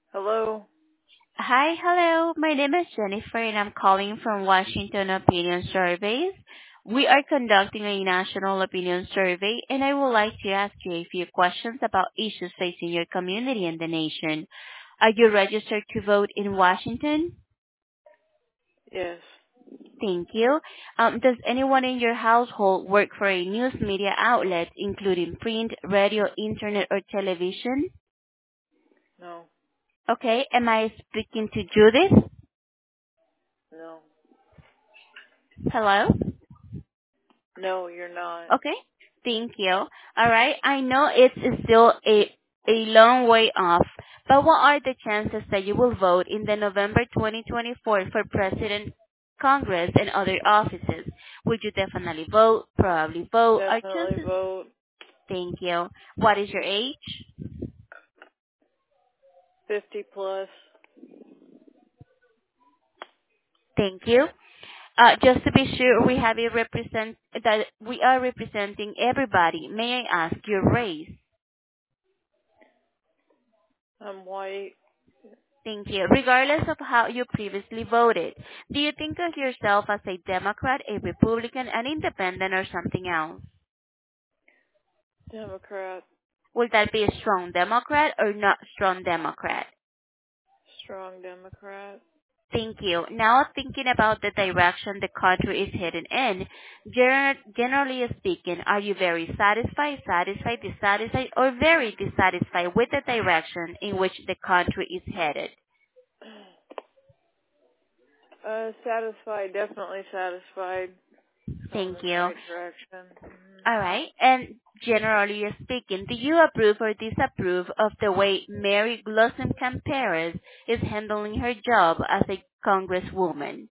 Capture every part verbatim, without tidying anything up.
Hello? Hi, hello. My name is Jennifer, and I'm calling from Washington Opinion Surveys. We are conducting a national opinion survey, and I would like to ask you a few questions about issues facing your community and the nation. Are you registered to vote in Washington? Yes. Thank you. Um, does anyone in your household work for a news media outlet, including print, radio, internet, or television? No. Okay. Am I speaking to Judith? No. Hello? No, you're not. Okay. Thank you. All right. I know it's still a a long way off, but what are the chances that you will vote in the November twenty twenty-four for President, Congress, and other offices? Would you definitely vote? Probably vote? Are Definitely chances? vote Thank you. What is your age? fifty plus. Thank you. Uh, just to be sure, we have a represent that we are representing everybody. May I ask your race? I'm white. Thank you. Regardless of how you previously voted, do you think of yourself as a Democrat, a Republican, an independent, or something else? Democrat. Will that be a strong Democrat or not strong Democrat? Strong Democrat. Thank you. Now thinking about the direction the country is heading in, gener- generally speaking, are you very satisfied, satisfied, dissatisfied, or very dissatisfied with the direction in which the country is headed? Uh, satisfied. Definitely satisfied. Going Thank in the you. right direction. hmm All right. And generally speaking, do you approve or disapprove of the way Mary Glussenkamp Perez is handling her job as a congresswoman?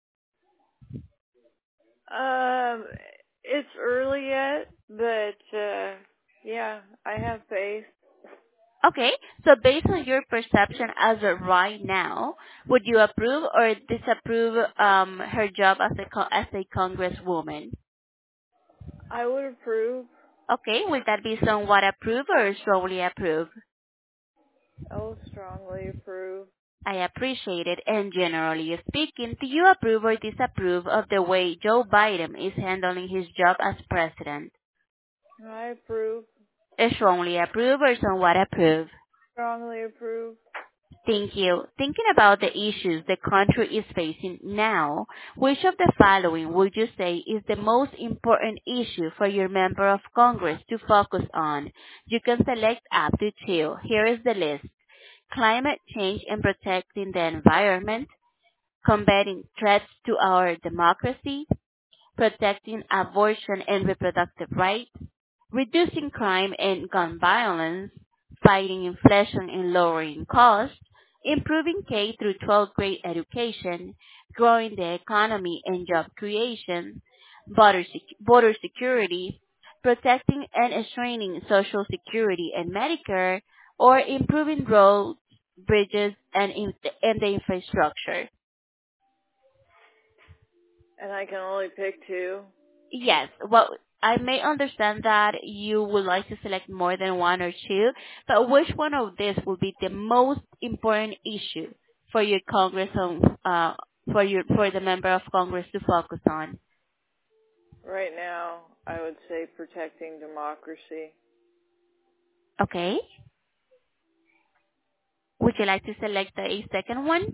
Um, it's early yet, but, uh, yeah, I have faith. Okay. So based on your perception as of right now, would you approve or disapprove um, her job as a co- as a congresswoman? I would approve. Okay. Will that be somewhat approve or strongly approve? I will strongly approve. I appreciate it. And generally speaking, do you approve or disapprove of the way Joe Biden is handling his job as president? I approve. Strongly approve or somewhat approve? Strongly approve. Thank you. Thinking about the issues the country is facing now, which of the following would you say is the most important issue for your member of Congress to focus on? You can select up to two. Here is the list. Climate change and protecting the environment, combating threats to our democracy, protecting abortion and reproductive rights, reducing crime and gun violence, fighting inflation and lowering costs, improving K through twelfth grade education, growing the economy and job creation, border, sec- border security, protecting and strengthening Social Security and Medicare, or improving roads, bridges, and, in- and the infrastructure. And I can only pick two. Yes. Well, I may understand that you would like to select more than one or two, but which one of these will be the most important issue for your Congress on, uh, for your for the member of Congress to focus on? Right now, I would say protecting democracy. Okay. Would you like to select a second one?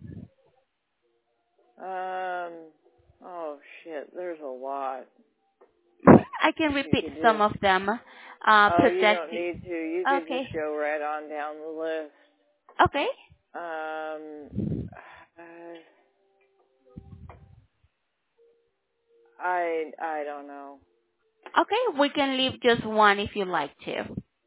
Um, oh shit, there's a lot. I can You repeat could some just, of them. Uh, oh, you don't protecting. need to. You could Okay. just go right on down the list. Okay. Um, uh, I, I don't know. Okay. We can leave just one if you like to.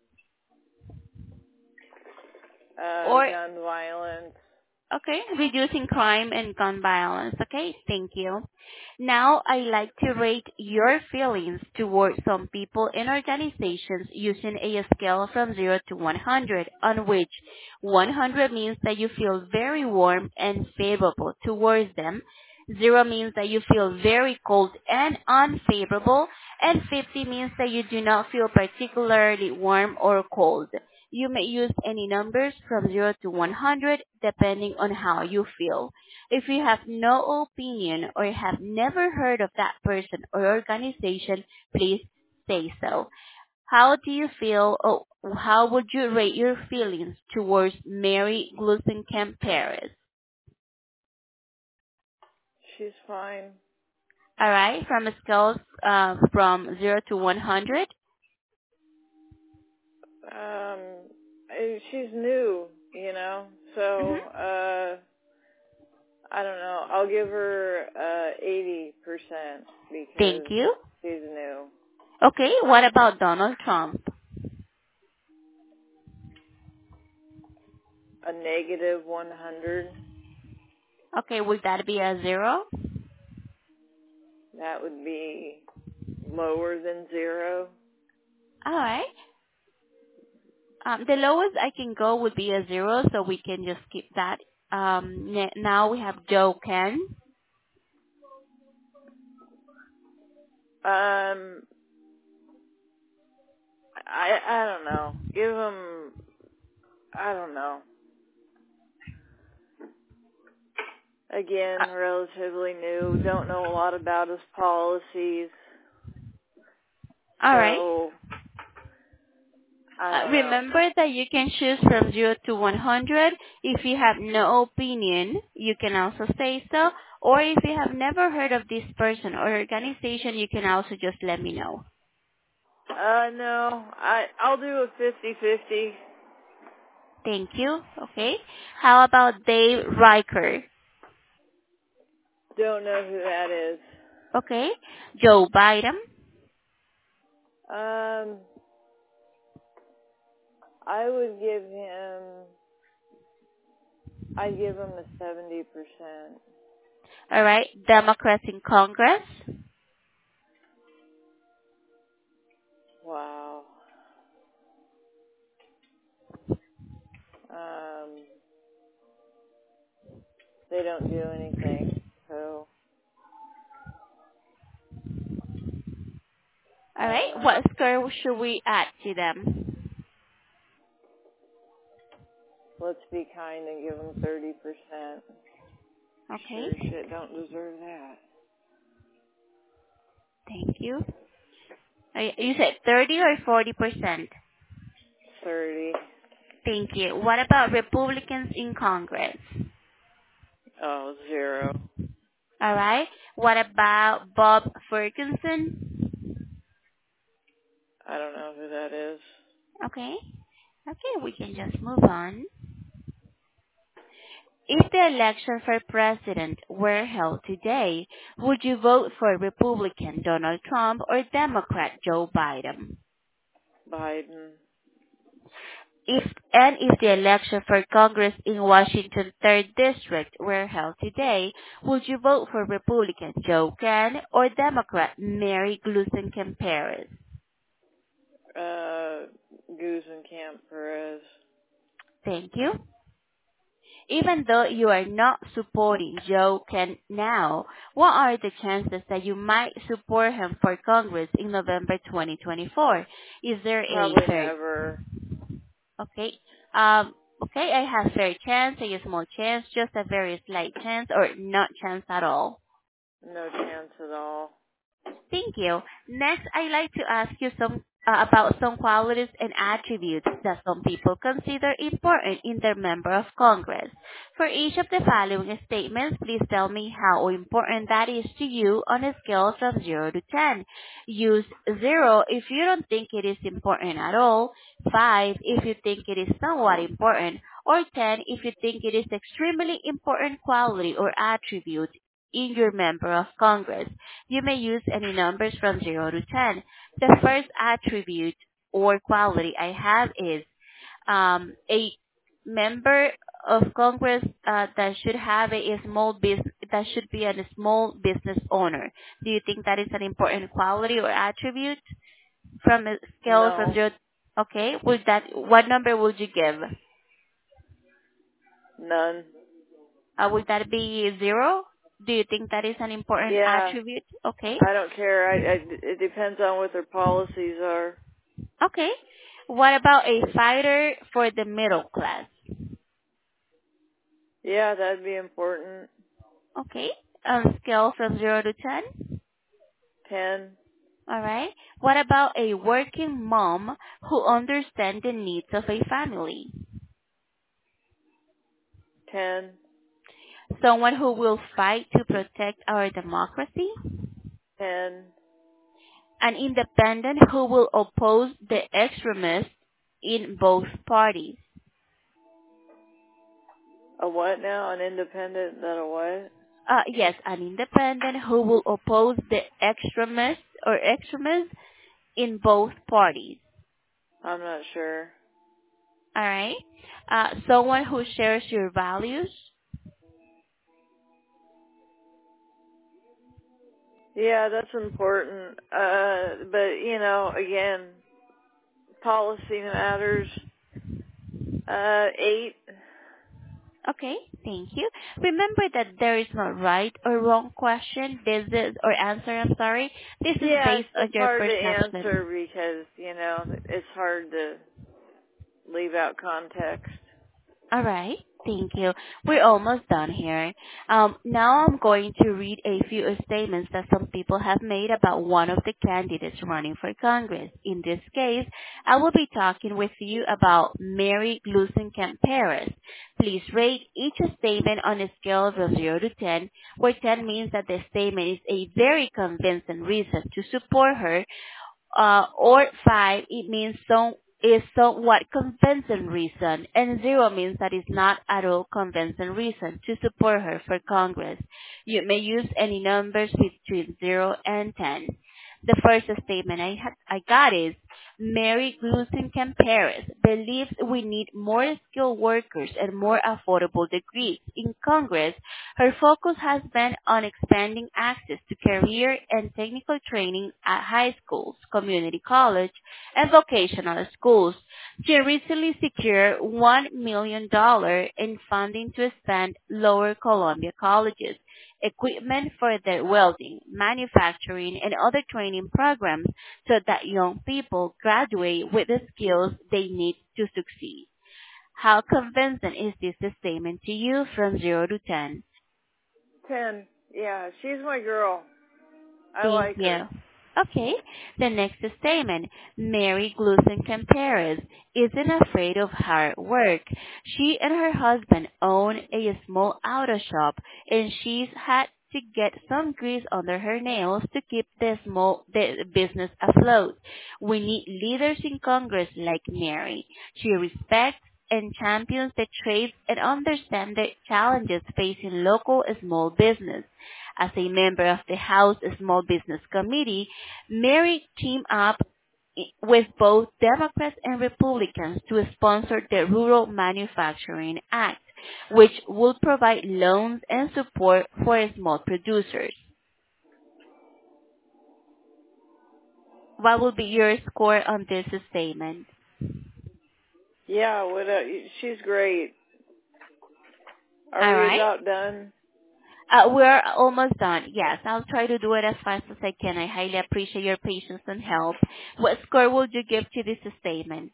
Uh, Or gun violence. okay, reducing crime and gun violence. Okay, thank you. Now I like to rate your feelings towards some people and organizations using a scale from zero to one hundred, on which one hundred means that you feel very warm and favorable towards them, zero means that you feel very cold and unfavorable, and fifty means that you do not feel particularly warm or cold. You may use any numbers from zero to one hundred depending on how you feel. If you have no opinion or have never heard of that person or organization, please say so. How do you feel, or how would you rate your feelings towards Mary Glusenkamp Paris? She's fine. All right, from a scale uh, from zero to one hundred. Um, eh, she's new, you know, Mm-hmm. so, uh, I don't know. I'll give her, uh, eighty percent Thank because you. she's new. Okay, what about Donald Trump? A negative one hundred, Okay, would that be a zero? that would be lower than zero. All right. Um, the lowest I can go would be a zero, so we can just keep that. Um, ne- now we have Joe Ken. Um, I, I don't know. Give him, I don't know. Uh, Again, relatively new, don't know a lot about his policies, all right. so I Uh, don't know. remember that you can choose from zero to one hundred. If you have no opinion, you can also say so. Or if you have never heard of this person or organization, you can also just let me know. Uh, no, I, I'll do a fifty-fifty. Thank you. Okay. How about Dave Riker? Don't know who that is. Okay. Joe Biden. Um, I would give him, I'd give him a seventy percent. All right. Democrats in Congress. Wow. Um, they don't do anything, so, All right. uh, What score should we add to them? let's be kind and give him thirty percent. Okay. Sure as shit don't deserve that. Thank you. Uh, You said thirty or forty percent? thirty. Thank you. What about Republicans in Congress? Oh, zero. All right. What about Bob Ferguson? I don't know who that is. Okay. Okay, we can just move on. If the election for president were held today, would you vote for Republican Donald Trump or Democrat Joe Biden? Biden. If and if the election for Congress in Washington third District were held today, would you vote for Republican Joe Ken or Democrat Mary Glusenkamp Paris? Uh, Guzman Perez. Thank you. Even though you are not supporting Joe Ken now, what are the chances that you might support him for Congress in November twenty twenty-four? Is there a Probably fair never. Okay. Um, okay, I have fair chance, a small chance, just a very slight chance, or not chance at all. No chance at all. Thank you. Next, I'd like to ask you some uh, about some qualities and attributes that some people consider important in their member of Congress. For each of the following statements, please tell me how important that is to you on a scale from zero to ten. Use zero if you don't think it is important at all, five if you think it is somewhat important, or ten if you think it is extremely important quality or attribute in your member of Congress. You may use any numbers from zero to ten. The first attribute or quality I have is um, a member of Congress uh, that should have a, a small business, that should be a small business owner. Do you think that is an important quality or attribute from a scale from No. zero? Okay, would that, what number would you give? None. Uh, would that be zero? Do you think that is an important Yeah. attribute? Okay. I don't care. I, I, it depends on what their policies are. Okay. What about a fighter for the middle class? Yeah, that'd be important. Okay. On a scale from zero to ten? ten. All right. What about a working mom who understands the needs of a family? ten. Someone who will fight to protect our democracy? ten. An independent who will oppose the extremists in both parties? A what now? An independent that a what? Uh, yes, an independent who will oppose the extremists or extremists in both parties. I'm not sure. All right. Uh, someone who shares your values. Yeah, that's important. Uh, but, you know, again, policy matters. Uh, eight. Okay, thank you. Remember that there is no right or wrong question. This is or answer. I'm sorry. This is Yeah, it's based on just your hard to perception. answer because, you know, it's hard to leave out context. All right. Thank you. We're almost done here. Um, now I'm going to read a few statements that some people have made about one of the candidates running for Congress. In this case, I will be talking with you about Mary Gluesenkamp Perez. Please rate each statement on a scale from zero to ten, where ten means that the statement is a very convincing reason to support her, uh, or five, it means some is somewhat convincing reason, and zero means that it's not at all convincing reason to support her for Congress. You may use any numbers between zero and ten. The first statement I, ha- I got is, Mary Gluesenkamp Perez believes we need more skilled workers and more affordable degrees. In Congress, her focus has been on expanding access to career and technical training at high schools, community college, and vocational schools. She recently secured one million dollars in funding to expand Lower Columbia colleges, equipment for their welding, manufacturing, and other training programs so that young people graduate with the skills they need to succeed. How convincing is this statement to you from zero to ten? ten. Yeah, she's my girl. I Thank like her. you. Okay, the next statement. Mary Gluesenkamp Perez isn't afraid of hard work. She and her husband own a small auto shop, and she's had to get some grease under her nails to keep the small the business afloat. We need leaders in Congress like Mary. She respects and champions the trades and understands the challenges facing local small business. As a member of the House Small Business Committee, Mary teamed up with both Democrats and Republicans to sponsor the Rural Manufacturing Act, which will provide loans and support for small producers. What will be your score on this statement? Yeah, what uh, she's great. Are All we right. about done? Uh, we're almost done. Yes, I'll try to do it as fast as I can. I highly appreciate your patience and help. What score would you give to this statement?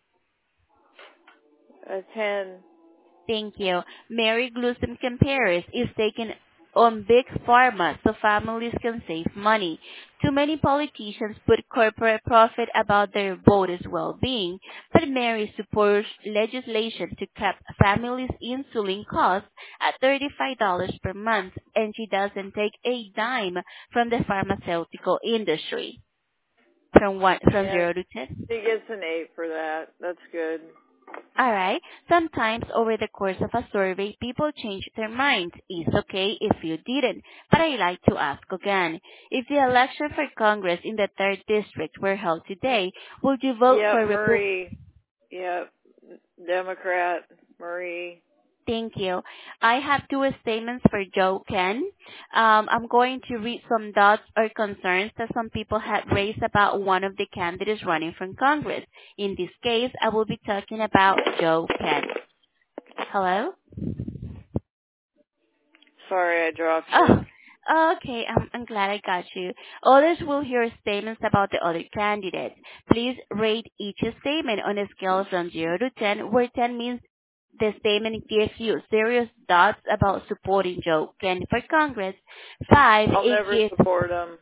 A ten. Thank you. Mary Gluesenkamp Perez is taking on big pharma so families can save money. Too many politicians put corporate profit above their voters' well-being, but Mary supports legislation to cap families' insulin costs at thirty-five dollars per month, and she doesn't take a dime from the pharmaceutical industry. From one, from Yeah, zero to ten? she gets an eight for that. That's good. All right. Sometimes over the course of a survey, people change their minds. It's okay if you didn't, but I like to ask again. If the election for Congress in the third district were held today, would you vote Yep, for Republican? Marie. Yep, Democrat. Marie. Thank you. I have two statements for Joe Ken. Um, I'm going to read some thoughts or concerns that some people had raised about one of the candidates running for Congress. In this case, I will be talking about Joe Ken. Hello? Sorry, I dropped Oh, you. Okay, I'm, I'm glad I got you. Others will hear statements about the other candidates. Please rate each statement on a scale from zero to ten, where ten means the statement gives you serious doubts about supporting Joe Kennedy for Congress. Five, I'll it never gives support him.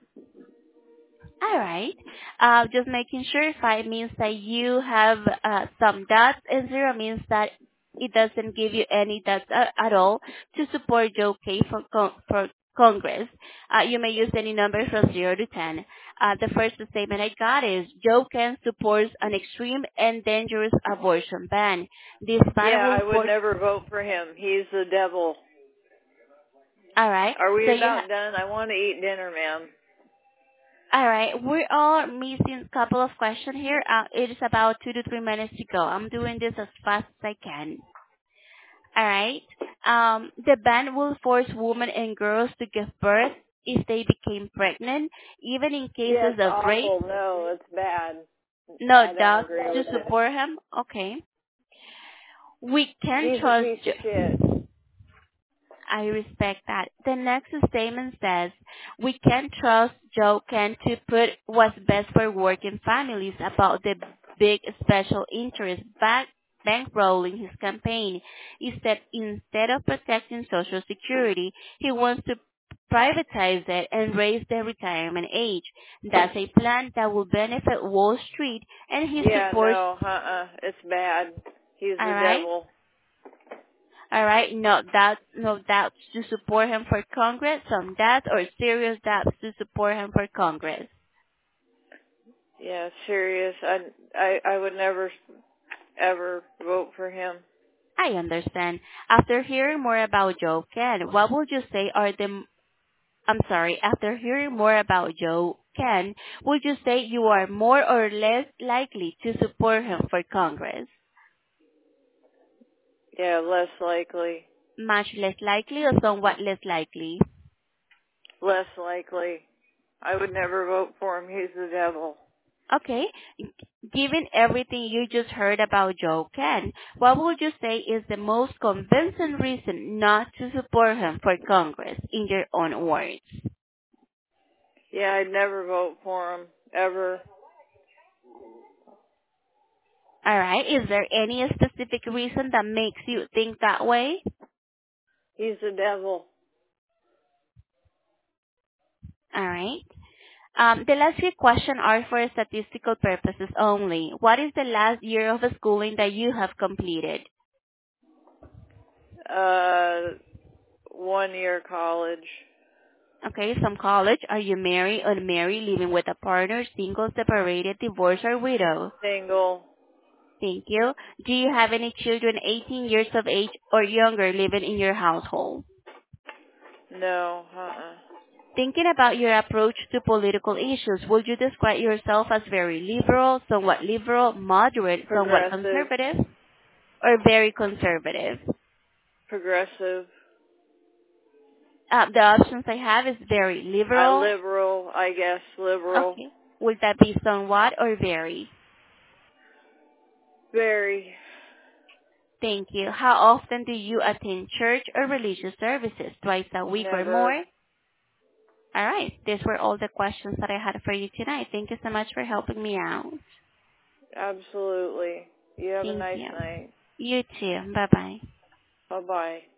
all right. Uh, just making sure. Five means that you have uh, some dots, and zero means that it doesn't give you any dots uh, at all to support Joe K for con- for Congress. Uh, you may use any number from zero to ten. Uh, the first statement I got is Joe Kent supports an extreme and dangerous abortion ban. This ban Yeah, will I would force. never vote for him. He's the devil. All right. Are So we you have. about done? I want to eat dinner, ma'am. All right, we are missing a couple of questions here. Uh, it is about two to three minutes to go. I'm doing this as fast as I can. All right. Um, the ban will force women and girls to give birth if they became pregnant, even in Yeah, cases it's of rape. awful. No, it's bad. No I don't doubt agree to with it. support him. Okay. We can He's a trust. piece of shit. Jo- I respect that. The next statement says, we can trust Joe Kent to put what's best for working families about the big special interest back bankrolling his campaign. Instead, instead of protecting Social Security, he wants to privatize it and raise the retirement age. That's a plan that will benefit Wall Street, and he Yeah, supports, no, uh-uh. It's bad. He's the alright? devil. All right, no doubts, no doubts to support him for Congress, some doubts or serious doubts to support him for Congress. Yeah, serious. I, I, I would never, ever vote for him. I understand. After hearing more about Joe Ken, what would you say are the, I'm sorry, after hearing more about Joe Ken, would you say you are more or less likely to support him for Congress? Yeah, less likely. Much less likely or somewhat less likely? Less likely. I would never vote for him. He's the devil. Okay. Given everything you just heard about Joe Ken, what would you say is the most convincing reason not to support him for Congress, in your own words? Yeah, I'd never vote for him. Ever. All right. Is there any specific reason that makes you think that way? He's the devil. All right. Um, the last few questions are for statistical purposes only. What is the last year of schooling that you have completed? Uh, one year college. Okay, some college. Are you married, unmarried, living with a partner, single, separated, divorced, or widow? Single. Thank you. Do you have any children eighteen years of age or younger living in your household? No, uh-uh. Thinking about your approach to political issues, would you describe yourself as very liberal, somewhat liberal, moderate, somewhat Progressive. conservative, or very conservative? Progressive. Uh, the options I have is very I liberal. liberal, I guess. Liberal. Okay. Would that be somewhat or very? Very. Thank you. How often do you attend church or religious services? Twice a week or Never. more? All right. These were all the questions that I had for you tonight. Thank you so much for helping me out. Absolutely. You have a Thank nice you. night. You too. Bye-bye. Bye-bye.